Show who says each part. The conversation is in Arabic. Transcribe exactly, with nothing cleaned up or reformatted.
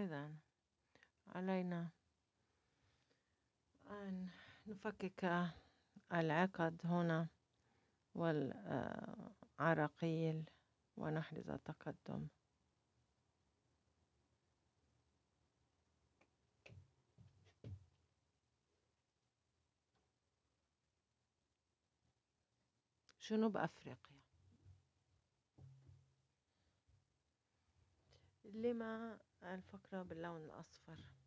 Speaker 1: إذن علينا أن نفكك العقد هنا والعراقيل ونحرز التقدم. جنوب أفريقيا. لما الفقرة باللون الأصفر؟